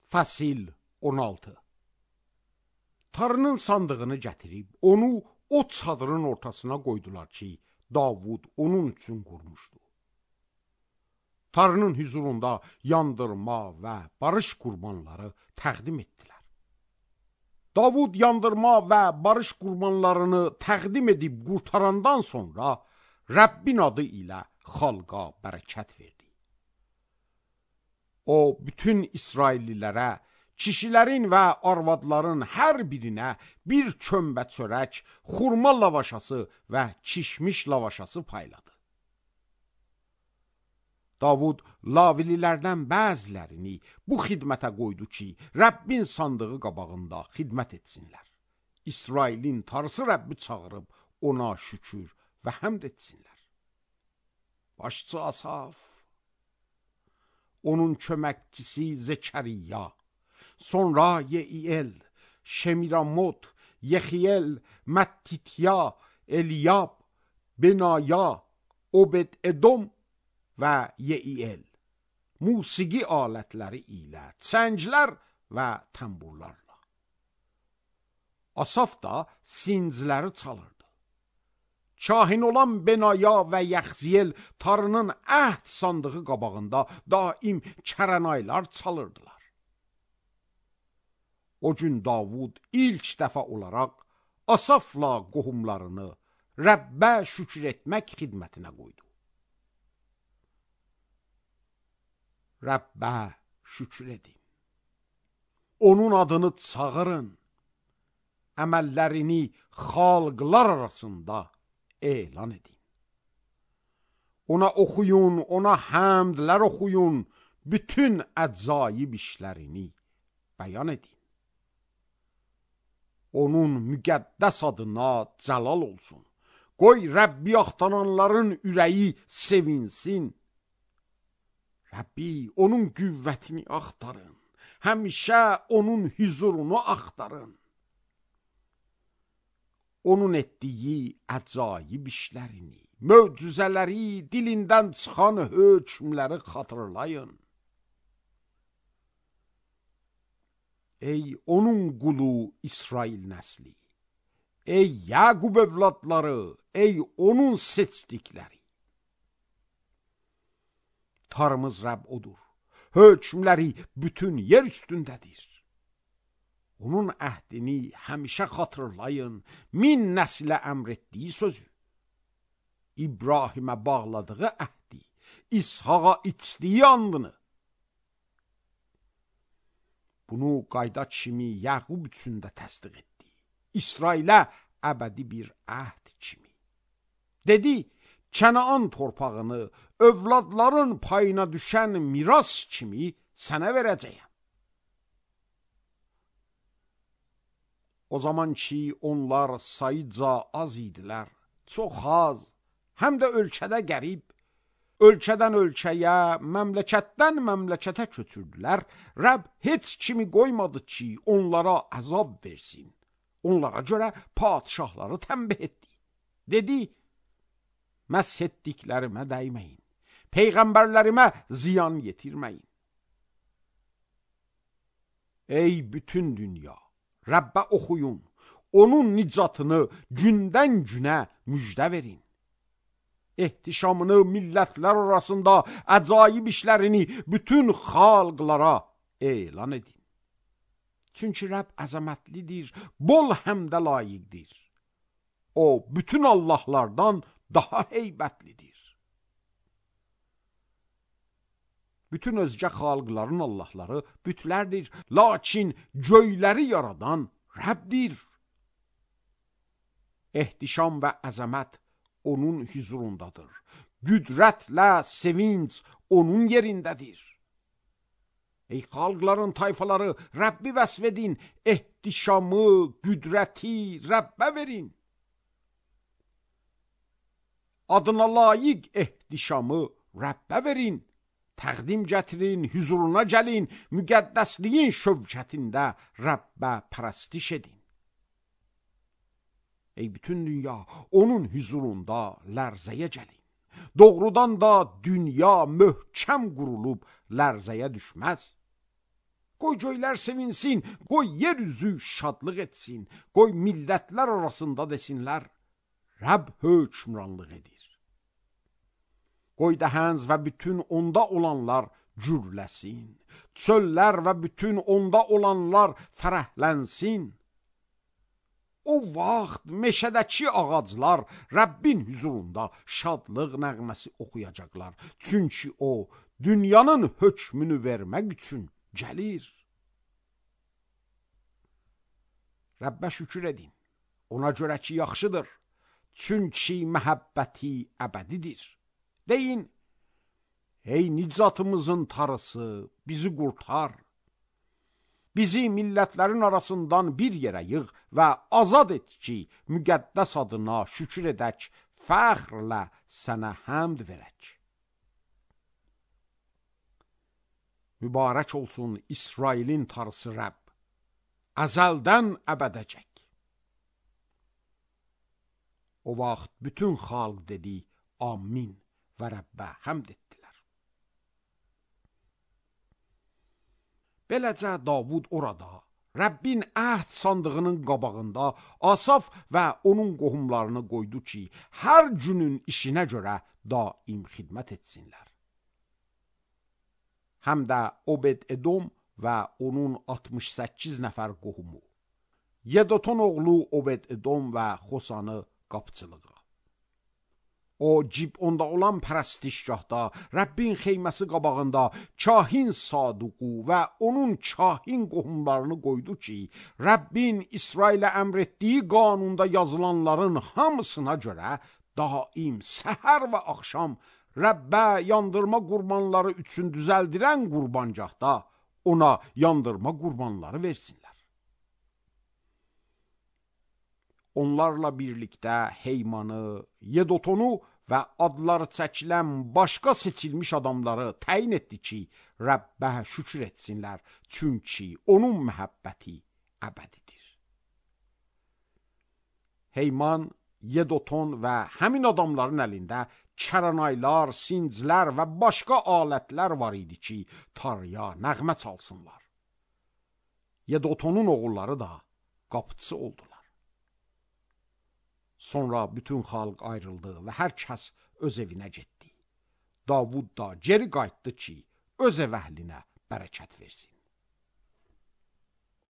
Fəsil 16. Tarının sandığını gətirib, onu o çadırın ortasına qoydular ki, Davud onun üçün qurmuşdu. Tarının hüzurunda yandırma və barış qurbanları təqdim etdilər. Davud yandırma və barış qurbanlarını təqdim edib qurtarandan sonra Rəbbin adı ilə xalqa bərəkət verdi. O, bütün İsraillilərə, kişilərin və arvadların hər birinə bir çömbə çörək, xurma lavaşası və kişmiş lavaşası payladı. Davud Lavililərdən bəzilərini bu xidmətə qoydu ki, Rəbbin sandığı qabağında xidmət etsinlər. İsrailin tarısı Rəbbi çağırıb ona şükür və həmd etsinlər. Başçı Asaf, onun köməkçisi Zekəriya, sonra Yeiyel, Şemiramot, Yexiyel, Məttitya, Eliyab, Benaya, Obed-Edom və Yeiyel musiqi alətləri ilə, çənglər və tamburlarla. Asaf da sincləri çalırdı. Kahin olan Benaya və Yaxziyel tarının əhd sandığı qabağında daim kərənaylar çalırdılar. O gün Davud ilk dəfə olaraq Asafla qohumlarını Rəbbə şükür etmək xidmətinə qoydu. Rəbbə şükür edin. Onun adını çağırın. Əməllərini xalqlar arasında elan edin. Ona oxuyun, ona həmdlər oxuyun, bütün əcaib işlərini bəyan edin. Onun müqəddəs adına cəlal olsun. Qoy Rəbbi axtaranların ürəyi sevinsin. Rəbbi, onun qüvvətini axtarın. Həmişə onun hüzurunu axtarın. Onun etdiyi əcaib işlərini, möcüzələri, dilindən çıxan hökmləri xatırlayın. Ey onun qulu İsrail nəsli, ey Yaqub övladları, ey onun seçdikləri. Tarımız Rəbb odur, hökmləri bütün yer üstündədir. Onun əhdini həmişə xatırlayın, min nəslə əmr etdiyi sözü. İbrahimə bağladığı əhdi, İshaqa içdiyi andını. Bunu qayda kimi Yaqub üçün də təsdiq etdi. İsrailə əbədi bir əhd kimi. Dedi, Kənaan torpağını övladların payına düşən miras kimi sənə verəcəyəm. O zaman ki, onlar sayıca az idilər, çox az, həm də ölkədə qərib, ölkədən ölkəyə, məmləkətdən məmləkətə köçürdülər. Rəbb heç kimi qoymadı ki, onlara əzab versin. Onlara görə padişahları tənbih etdi. Dedi, məs etdiklərimə dəyməyin, peyğəmbərlərimə ziyan yetirməyin. Ey bütün dünya, Rəbbə oxuyun, onun nicatını gündən günə müjdə verin. Ehtişamını millətlər arasında əcaib işlərini bütün xalqlara elan edin. Çünki Rəbb əzəmətlidir, bol həmdə layiqdir. O, bütün Allahlardan daha heybətlidir. Bütün özgə xalqların Allahları bütlərdir, lakin göyləri yaradan Rəbbdir. Ehtişam və əzəmət onun hüzurundadır. Qüdrətlə sevinc onun yerindədir. Ey xalqların tayfaları, Rəbbi vəsf edin, ehtişamı, qüdrəti Rəbbə verin. Adına layiq ehtişamı Rəbbə verin. Təqdim gətirin, hüzuruna gəlin, müqəddəsliyin şövkətində Rəbbə pərəstiş edin. Ey bütün dünya, onun hüzurunda lərzəyə gəlin. Doğrudan da dünya möhkəm qurulub lərzəyə düşməz. Qoy göylər sevinsin, qoy yer üzü şadlıq etsin, qoy millətlər arasında desinlər, Rəbb hökmranlıq edir. Qoy dəhənz və bütün onda olanlar gürləsin, çöllər və bütün onda olanlar fərəhlənsin. O vaxt meşədəki ağaclar Rəbbin huzurunda şadlıq nəğməsi oxuyacaqlar. Çünki o, dünyanın hökmünü vermək üçün gəlir. Rəbbə şükür edin, ona görə ki, yaxşıdır. Çünki məhəbbəti əbədidir. Deyin, ey nicatımızın tarısı, bizi qurtar. Bizi millətlərin arasından bir yerə yığ və azad et ki, müqəddəs adına şükür edək, fəxrlə sənə həmd verək. Mübarək olsun İsrailin tarısı Rəbb, əzəldən əbədəcək. O vaxt bütün xalq dedi, amin və Rəbbə həmd etdilər. Beləcə Davud orada, Rəbbin əhd sandığının qabağında Asaf və onun qohumlarını qoydu ki, hər günün işinə görə daim xidmət etsinlər. Həm də Obed-Edom və onun 68 nəfər qohumu, Yedoton oğlu Obed-Edom və Xosanı qapıçılığa. O, Cibonda olan pərəstişgahda, Rəbbin xeyməsi qabağında kahin Saduqu və onun kahin qohumlarını qoydu ki, Rəbbin İsrailə əmr etdiyi qanunda yazılanların hamısına görə daim səhər və axşam Rəbbə yandırma qurbanları üçün düzəldirən qurbancaqda ona yandırma qurbanları versinlər. Onlarla birlikdə Heymanı, Yedotonu və adları çəkilən başqa seçilmiş adamları təyin etdi ki, Rəbbə şükür etsinlər, çünki onun məhəbbəti əbədidir. Heyman, Yedoton və həmin adamların əlində kəranaylar, sinclər və başqa alətlər var idi ki, tarıya nəğmə çalsınlar. Yedotonun oğulları da qapıçı oldular. Sonra bütün xalq ayrıldı və hər kəs öz evinə getdi. Davud da geri qayıtdı ki, öz ev əhlinə bərəkət versin.